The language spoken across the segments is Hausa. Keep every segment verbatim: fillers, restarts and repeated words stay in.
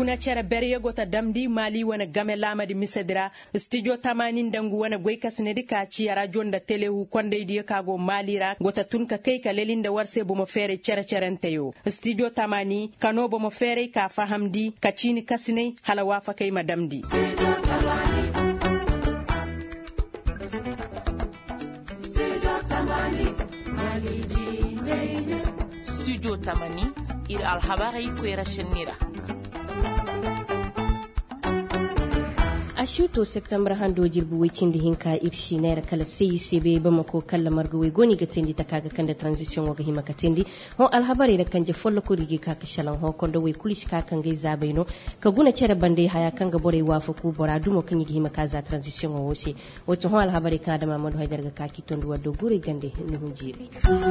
guna cera berye gota damdi mali wana game lama di misedra studio tamanin dangu wana goy kasne di ka ci radio nda tele hu konde di kago malira gota tun ka kai ka lelinda warse bo mo fere cera cerente yo studio tamani kano bo mo fere ka fahamdi ka cini kasne hala wafa kai madamdi studio tamani ir alhabari kwera shenira ashuto september hando jirbu wicindi hinka irshi naira kala C C B bamako kala margo we goni gatendi takaga kanda transition waga hima katendi ho alhabari da kanje follo ko rigi kaka shalan ho kondo we kulish kaka ngai zabaino ka guna cere bande haya kanga bore wafu ku bora dumo kanyi hima kaza transition wo woshi wato ho alhabari kada mamadu haidar ga kaki tondo waddo gure gande ni hunjiri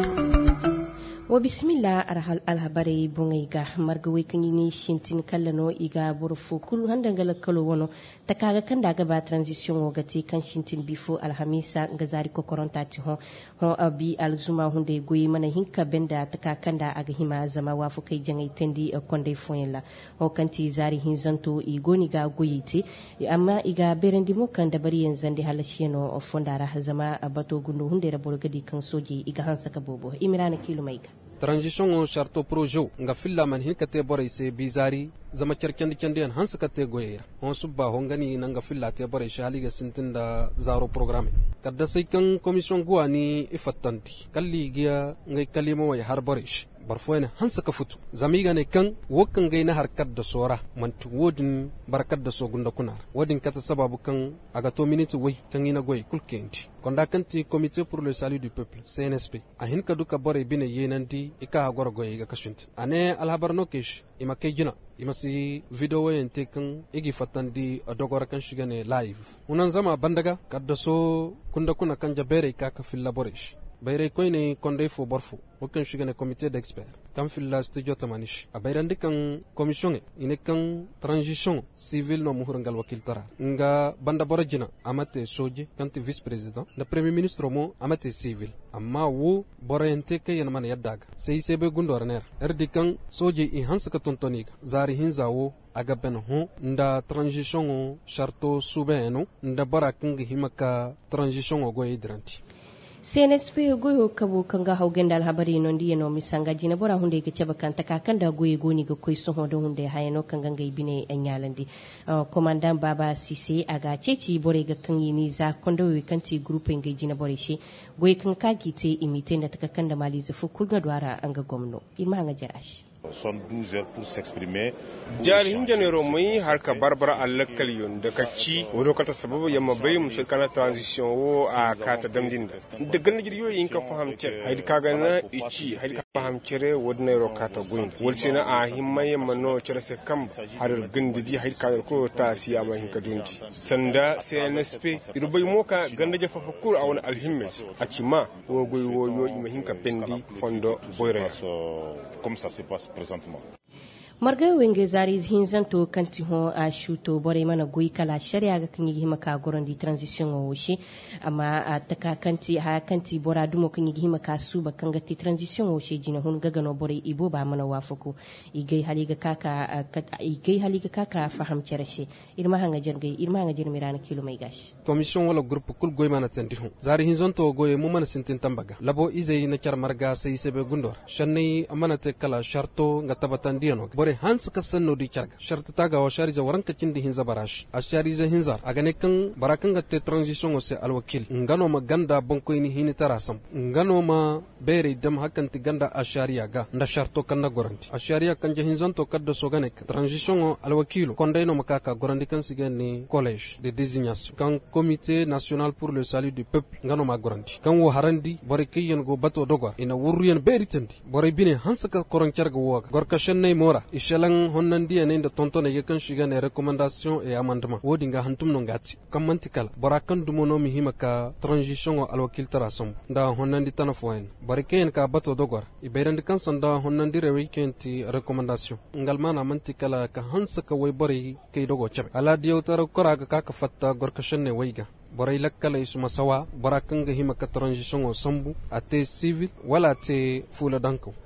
wa bismillah arhal alhabari bungaiga margawe kanyi shintin kallano iga burfu kul handangala kalo wono takaga kanda ga ba transition wogati kan shintin bifo alhamisa ngazari ko koronta ti ho ho abi alzuma hunde goyi mana hinka benda takakanda aga hima zama wafu kai jangai tendi konde foyela ho kanti zari hinzanto igoni ga goyiti amma iga berendi mo kan da bari yanzande halashino fondara zama abato gundu hunde rabol gadi kan soji iga hansa ka bobo imirana kilomaiga transition o charto projet nga filla man hin kate bore se bizari zama cerkendi kendi an hansa kate goyera on subba hongani nanga filla te bore shali ga sintinda zaro programme kadda sai kan commission guani ifattanti kalli giya ngai kalimo way har borish barfoyne hansa ka futu zamiga ne kan wokan gaina harkar da sora mantu wodin barkar da so gunda kunar wodin kata sababu kan aga to minute way kan ina goy kulkenti konda kanti comité pour le salut du peuple C N S P ahin ka duka bore bine yenandi ika gor goy ga kashunti ane alhabarno kish ima kejina ima si video yente kan igi fatandi adogora kan shigane live unan zama bandaga kadda so kunda kuna kan jabere ka ka filla borish bayre koyne konde fo borfo wokan shigane comité d'experts kam filla studio tamanish abayrandi kan commission ine kan transition civil no muhurangal wakil tara nga banda borajina amate soje kanti vice président na premier ministre mo amate civil amma wo borente kay yan man yaddaga sey sebe gundor ner erdi kan soje i hansa ka tontoniga zari hinzawo aga ben ho nda transition o charto subeno nda barakan himaka transition o go idranti C N S P goyo kabo kanga haugenda alhabari no ndiye no misanga jina bora hunde ke chaba kan takakanda goye goni ga koy so hodo hunde hayano kanga ngai bine anyalandi uh, commandant Baba Sise aga ceci bore ga kanyi ni za kondo we kanti groupe ngai jina bore shi goye kan ka gite imite da takakanda mali za fukul ga dwara anga gomno ima hanga jarashi sont douze heures pour s'exprimer. Jari hinjanero mai harka barbara allakal yon da kaci wodo kata sababu yamma bai mu kana transition wo a kata damdin da ganna jiryo yin ka fahamce haid ka gana ici haid ka fahamcere wodna ro kata goyin wol sina a himma yamma no cerse kam har gandiji haid ka ko ta siya ma hin ka dunji sanda C N S P ido bai moka ganda jafa fakur a wani alhimme a cima wo goy wo yo ima hin ka pendi fondo boyre comme ça se passe présentement. marga wenge zari hinzanto kanti ho a shuto bore mana goyi kala sharia ga kan yi maka goron di transition o woshi amma taka kanti ha kanti bora dumo kan yi maka su ba kan gati transition o shi jina hun gagano bore ibo ba mana wafuku igai haliga kaka igai haliga kaka faham cerashe irma hanga jerge irma hanga jermi rana kilo mai gashi commission wala groupe kul goy mana tanti ho zari hinzanto goye mu mana sintin tambaga labo izai na char marga sai sebe gundor shanni amana te kala sharto ngatabatan diano bore hans ka sanno di charga sharta taga wa shariza waranka cindi hinza barash a shariza hinzar agane kan barakan ga te transition o se alwakil ngano ma ganda bonko ini hini tarasam ngano ma bere dam hakan ti ganda a sharia ga nda sharto kan na goranti a sharia kan je hinzanto kaddo so gane transition o alwakilo kondeno makaka gorandi kan sigani collège de désignation kan comité national pour le salut du peuple ngano ma goranti kan wo harandi bore kiyen go bato dogo ina wurriyen beri tendi bore bine hansa ka koron charga wo gorka shenne mora shalang honnandi ene da tontone yekan shiga ne recommandation et amendement wodi nga hantum no ngati kam mantikala barakan dumono mi himaka transition o alwakil tarasam da honnandi tanafoen barike ka bato dogor ibeirand kan sanda honnandi rewi kenti recommandation ngalmana mantikala ka hansa ka way bari kay dogo chabe ala diyo tar koraga ka ka fatta gorkashanne wayga boray lakkala isuma sawa barakan ga himaka transition o sambu ate civil wala te fula danko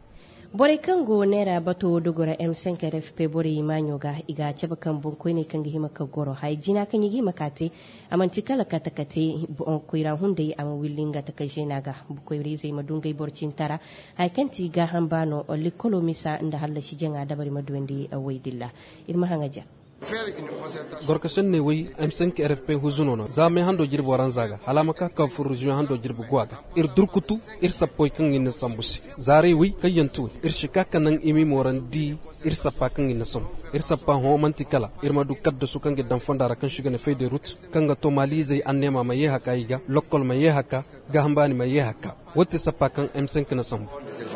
bore kango nera bato dogora M cinq R F P bore imanyoga iga chaba kan bonko ne kan gihima ka goro hay jina kan yigi makate amanti kala katakate bon koira hunde am willinga takaje naga koiri zai madungai borcin tara hay kanti ga hambano likolo misa nda halla shi jenga dabari maduwendi awaydilla irma hangaja gorkashan ne wai M cinq R F P huzunono za me hando jirbo ranzaga halamaka ka furju hando jirbo gwaga ir durkutu ir sappoy kan ina sambusi zare wi kayantu ir shikaka nan imi morandi ir sappa kan ina som ir sappa ho mantikala ir madu kadda su kan gidan fondara kan shiga ne fayde route kan ga to malize annema maye haka iga lokol maye haka ga hambani maye haka wotte sappa kan M cinq na sambu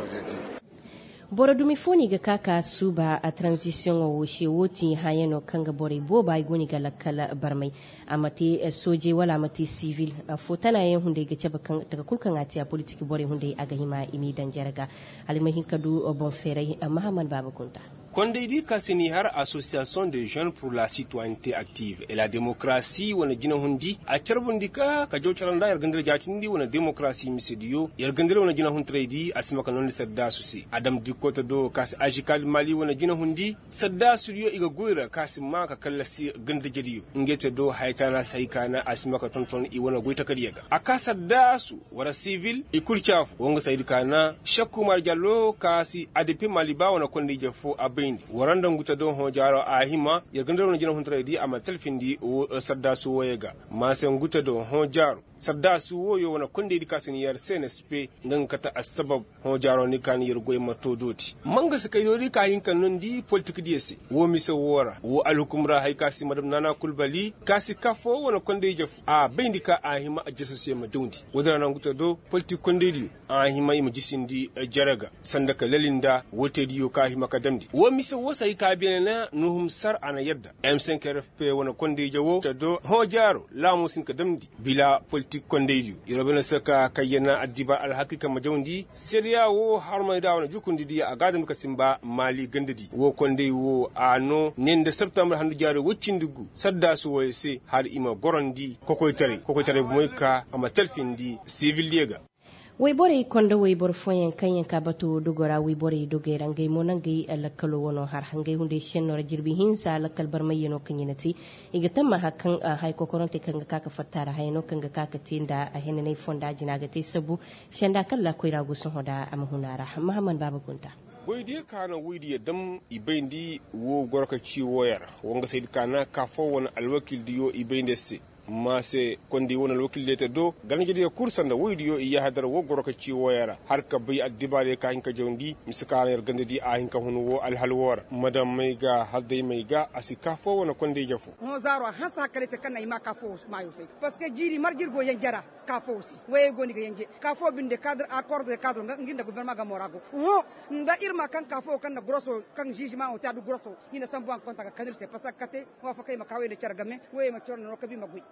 bora dumi foni ga kaka suba a transition wa wushe woti hayano kanga bore bo bai goni ga lakala barmai amati soje wala amati civil fotana yen hunde ga ceba kan daga kulkan ati a politiki bore hunde aga hima imi dan jaraga alimahin kadu bon ferai Muhammad Babakunta Kondeidi kasini har Association de Jeunes pour la Citoyenneté Active et la Démocratie wana jina hundi a charbundika ka jawcharanda yar gandira jatindi wana démocratie misidiyo yar gandira wana jina huntredi asima kanon sadda susi Adam Dukota do kasi ajikal mali wana jina hundi sadda sudiyo iga goira kasi ma ka kallasi gandijediyo ingete do haitana saikana asima ka tonton i wana goita kadiyaga aka sadda su wara civil ikulchafu wonga saidikana shakku marjallo kasi A D P maliba wana kondije fo ab waranda nguta don ho jaro a hima ya gandaro jina huntra di ama telfindi o sadda su woyega ma se nguta don ho jaro sadda su woyo wana kunde di kasini yar C N S P ngan kata asbab ho jaro ni kan yar goy mato doti manga se kay dori ka yin kan non di politique di ese wo mi se wora wo alhukumra hay kasi madam nana kulbali kasi kafo wana kunde jef a bindika a hima a jesusie ma jondi wodana nguta do politique kunde di a hima im jisindi jaraga sandaka lalinda wote diyo ka hima kadamdi wo misa wasa yi kabiyana na nuhum sar ana yadda M cinq R F P wana konde jawo tado ho jaro la musin kadamdi bila politique konde yu yorobena saka kayena adiba al hakika majawndi seriya wo harma da wana jukundi di agadam kasimba mali gandadi wo konde wo ano nende septembre handu jaro woccindigu sadda su woyse har ima gorondi kokoytare kokoytare moyka ama telfindi civil liga way bore kondo way bor foyen kanyen ka batu dugora way bore dogera ngay monangi alakalo wono har hangay hunde shenno jirbi hinsa alakal barmayeno kanyinati igatamma hakan hay kokoronte kanga kaka fatara hayno kanga kaka tinda henene fonda jinaga te sabu shenda kala koira gusun hoda amhunara Muhammad Babakunta boydi kana widi dam ibendi wo gorka ci woyar wonga sayid kana ka fo won alwakil diyo ibendesse mase kondi wona lokil lete do ganjidi kursanda woydiyo iya hadar wo goroka ci woyara har ka bay addibare ka hinka jondi miskala yer gandidi a hinka hunu wo al halwar madam mayga hadde mayga asika fo wona kondi jafu mo zaro hasa kare te kana ima ka fo mayo se parce que jiri marjir go yen jara ka fo aussi waye goni ga yenje ka fo binde cadre accord de cadre nginda gouvernement ga morago wo nda irma kan ka fo kan na grosso kan jugement o tadu grosso ina sambo an konta ka cadre c'est parce que kate wa fa kay ma kawe le chargame waye ma chorno no kabi magui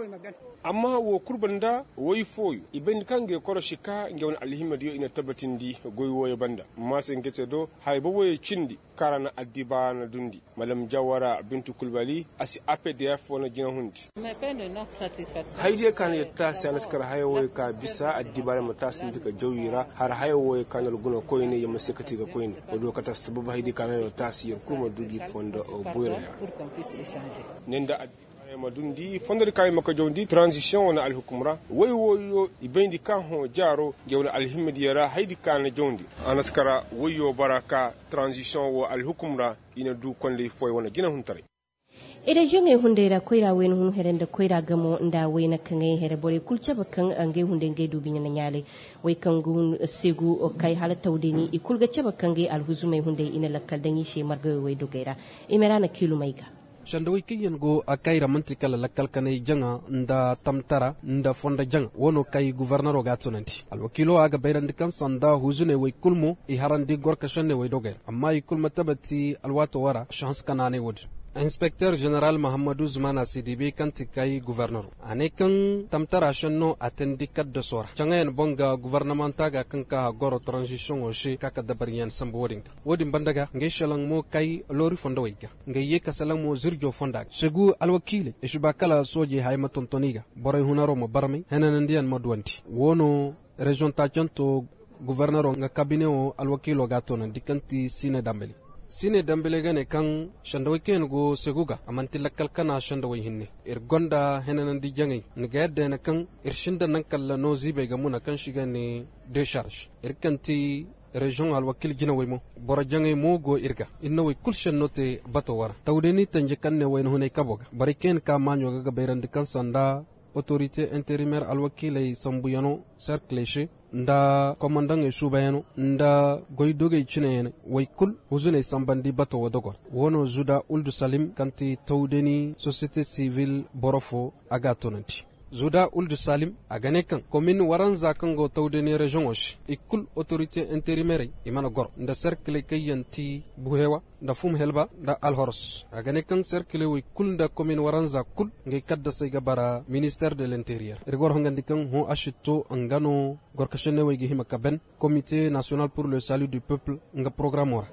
amma wo kurbanda woy foyu ibend kange koroshika ngewon alhimadiyo ina tabatindi goy woyo banda masa ngete do hay bo woy cindi karana addibana dundi malam jawara bintu kulbali asi A P D F wona jina hundi hayde kan yetta sanaskar hayo woy ka bisa addibana matasin dika jawira har hayo woy kanal guno koyne yama sekati ga koyne do kata sababu hayde kan yetta sir kuma dugi fondo o boyra nenda madundi fondari kay maka jondi transition wana alhukumra way woyo ibendi kan ho jaro gewna alhimdiyara haydi kan jondi anaskara woyo baraka transition wo alhukumra ina du konde foy wana gina huntare ida jonge hundera koira wen hun herenda koira gamo nda wena kangai here bore kulcha bakan ange hunde ngai dubi nyana nyale way kangun segu o kai hala tawdeni ikulga chaba kangai alhuzume hunde ina lakkal dangi she marga way dogera imerana kilu maiga shandawi kiyen go akaira mantikala lakal kanay janga nda tamtara nda fonda janga wono kay gouverneur ga tonanti alwakilo aga bayrandi kan sanda huzune way kulmu i harandi gorka shanne way doger amma i kulma tabati alwato wara chance kanane wod inspecteur général Mahamadou Zoumana Sidibe kanti kay gouverneur ane kan tamtara shanno atendi kadde sora changayen bonga gouvernementa ga kanka goro transition o shi kaka dabariyan samboding wodi bandaga ngay shalang mo kay lori fonda wayga ngay ye kasalang mo zirjo fonda shegu alwakile ishuba kala soje hayma tontoniga boray hunaro mo barmi henanandian modwanti wono region tajanto gouverneur nga cabinet o alwakilo gatona dikanti Sine Dambeli Sine Dambele gane kan shandawai ken go seguga amanti lakkal kana shandawai hinne ir gonda henanan di jangai nga yadda na kan irshinda nan kalla no zibe ga muna kan shiga ne decharge ir kanti region alwakil jina waymo bora jangai mo go irga inna way kulshan note bato wara tawdeni tanje kanne wayno hunay kaboga bari ken ka manyo ga beirandi kan sanda autorité intérimaire alwakilay sambuyano cercle nda commandant e subayano nda goydoge chinene waykul huzune sambandi bato wadogor wono zuda uldu salim kanti tawdeni société civile borofo agatonanti zuda uldu salim agane kan commune waran zakango tawdeni region osh ikul autorité intérimaire imana gor nda cercle kayanti buhewa nda fum helba nda alhoros agane kan cercle wi kul nda commune waran za kul ngay kadda sayga bara ministère de l'intérieur rigor hongandi kan ho ashito angano gor kashene wi gi himaka ben comité national pour le salut du peuple nga programme wara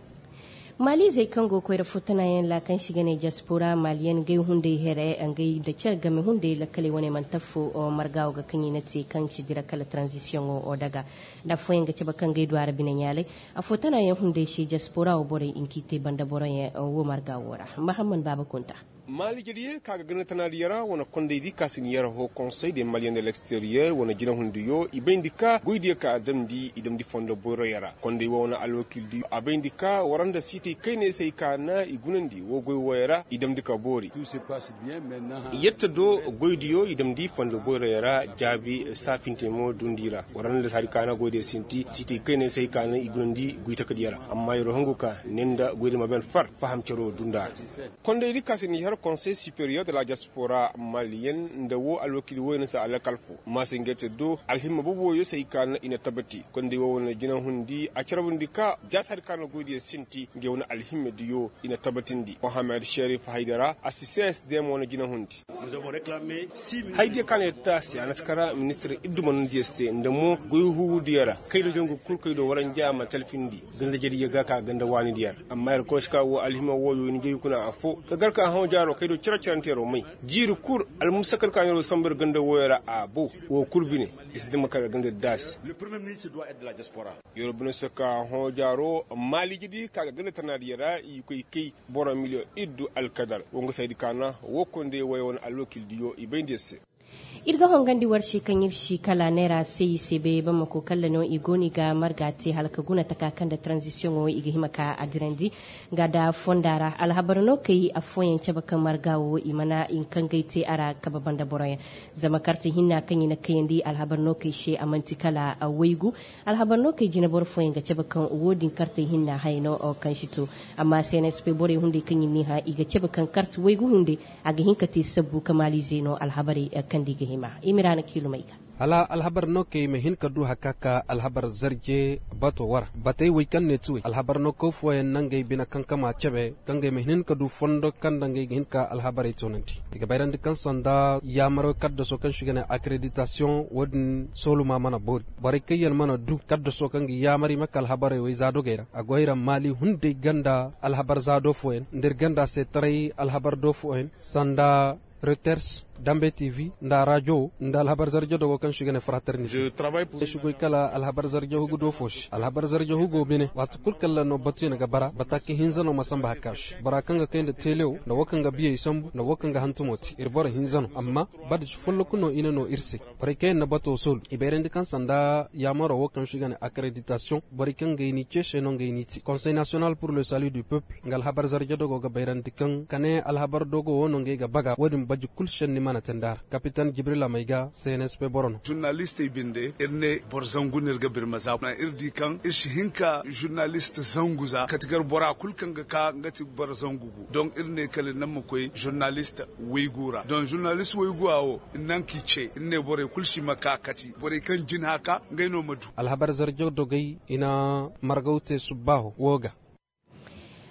Mali zai kango koyar futana yan la kan shiga ne diaspora maliyan gai hunde here an gai da cer game hunde la kale wani man tafo o margawo ga kanyi na te kan ci dira kala transition o daga da foyen ga ba kan gai duwar binan yale a futana yan hunde shi diaspora o bore inkite banda bore yan wo margawo ra Muhammad Baba Kunta Mali jadiye kaga gana tanadiyara wana konde di kasin yara ho conseil des maliens de l'extérieur wana jina hundiyo ibendika goidiye ka adamdi idamdi fondo boro yara konde wana alwakil di abendika waranda siti kaine sai kana igunandi wo goy wayara idamdi ka bori tout se passe bien maintenant yetta do goidiyo idamdi fondo boro yara jabi safinte mo dundira waranda sari kana goide sinti siti kaine sai kana igunandi guita kadiyara amma yoro hanguka nenda goide maben far faham cero dunda konde di kasin yara Conseil supérieur de la diaspora malienne ndawo alwakili wona sa alakalfo masingete do alhimma bobo yo sai kan ina tabati konde wona jina hundi a carabundika jasar kan godi sinti gewna alhimma diyo ina tabatindi Mohamed Sherif Haidara assistant de mon jina hundi nous avons réclamé Haidara kan eta si anaskara ministre Ibdumon Diesse ndamo goyu diyara kaydo jongo kul kaydo waran jama talfindi ganda jadi yaga ka ganda wani diyar amma yar koshka wo alhimma woyo ni jeyu kuna afo kagarka hawo jaro kaydo ciracirantero mai jiru kur almusakar kanyo sambar ganda woyara abo wo kurbine isdima kar ganda das le premier ministre doit être de la diaspora yorobno saka ho jaro mali gidi kaga ganda tanadiyara ikoy kay bora milio iddu alkadar wongo saydi kana wokonde wayon alokil diyo ibendese irga hongandi warshi kan yirshi kala nera sai sebe ba mako kallano igoni ga margati halka guna takakan da transition o igi himaka adirandi ga da fondara alhabarno kai afoyen cabakan margawo imana in kan gaite ara kababan da boroya zama karti hinna kan yina kayandi alhabarno kai she amanti kala a waigu alhabarno kai jina bor foyen ga cabakan wodin karti hinna hayno o kan shito amma sai na spe bore hunde kan yini ha iga cabakan karti waigu hunde aga hinkati sabbu kamali zeno alhabari kan diga hima imirana kilomeika ala alhabar no ke mehin kadu hakaka alhabar zarje bato war batay wikan ne tuwe alhabar no ko fo en nangay bina kankama chebe kangay mehin kadu fondo kandangay hinka alhabar itonanti diga bayrandi kan sanda yamaro kaddo so kan shigana accreditation wodin soluma mana bor bare kayen mana du kaddo so kan yamari makal habare way zado gera agoyra mali hunde ganda alhabar zado fo en ndir ganda se tray alhabar do fo en sanda Reuters, Dambe T V, nda radio, nda alhabar zarjo dogo kan shigane fraternité. Je travaille pour shugoy kala alhabar zarjo hugo do fosh. Alhabar zarjo hugo bine, watu kul kala no batuna ga bara, bataki hinzano masamba hakash. Bara kanga kende teleo, na wakanga biye isambu, na wakanga hantumoti. Irbara hinzano, amma bad follo kuno ina no irse. Bare kay na bato sol. Iberende kan sanda yamaro wakan shigane accréditation, bare kanga ini cheshe no ngainiti. Conseil national pour le salut du peuple, ngal habar zarjo dogo ga bayrandi kan kane alhabar dogo wono ngega baga wadim baji kulshen ni mana tendar capitaine Jibril Amaiga C N S P Borono journaliste binde erne borzangu nerga birmaza na irdi kan ishi hinka journaliste zanguza katigar bora kulkan ga ka ngati borzangu donc irne kale nam koy journaliste weygura donc journaliste weyguawo nan kice inne bore kulshi maka kati bore kan jin haka ngaino madu alhabar zarjo dogay ina margaute subaho woga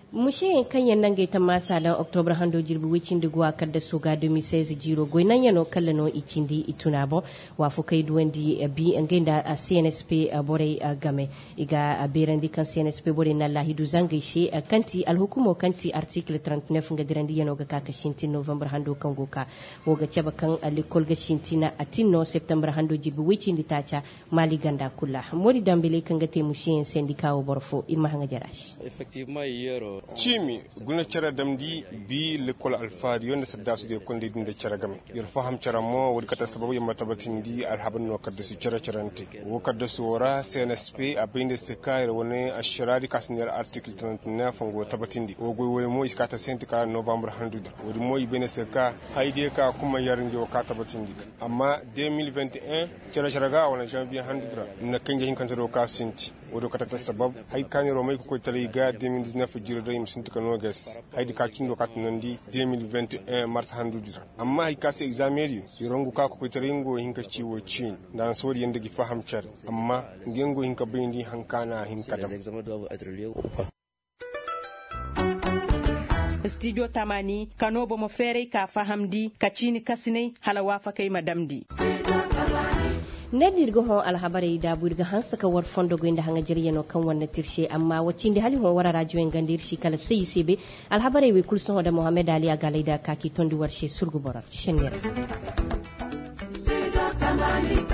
mushe kan yan nan gaita masa dan october hando jirbi wicin da gwa kadda soga deux mille seize jiro goy nan yano kala no icindi itunabo wa fu kai duwandi bi ngenda a C N S P bore game iga berandi kan C N S P bore na lahidu zangaishe kanti alhukumo kanti article trente-neuf nga dirandi yano ga kaka shinti november hando kan goka woga ceba kan alikol ga shinti na atinno september hando jirbi wicin di tacha mali ganda kula modi dambele kan ga te mushe syndicat o borfo irma hanga jarash effectivement hier cimi guna cara damdi bi l'école alfari yonde sadda su de konde din da cara gam yar faham cara mo wadi kata sababu yamma tabatin di alhaban no kadda su cara carante wo kadda su wora C N S P abinde se kaire woni ashirari kasniyar article trente-neuf ngo tabatin di o goy woy mo iskata syndicat november handu wodi mo ibene se ka haide ka kuma yarin jo ka tabatin di amma deux mille vingt et un cara cara ga wala janvier handu na kanje hin kantaro ka sinti wodo kata sabab hay kani romay ko tali ga deux mille dix-neuf jiro im sinti kano gas haydi ka kindo kat nandi deux mille vingt et un mars handudu amma hay kase exameri yorongu ka ko taringo hinka ciwo cin dan sori yende gi faham char amma ngengo hinka bayndi hankana hinka dam studio tamani kano bomo fere ka fahamdi kacini kasine hala wafa kay madamdi nadir go ho alhabare da burga hansa ka war fondo go inda hanga jariya no kan wannan tirshe amma wacin hali ho wara radio en gandir shi kala sai sebe alhabare we kulson ho da Muhammad Ali Agalaida kaki tondi war she surgu borar shenere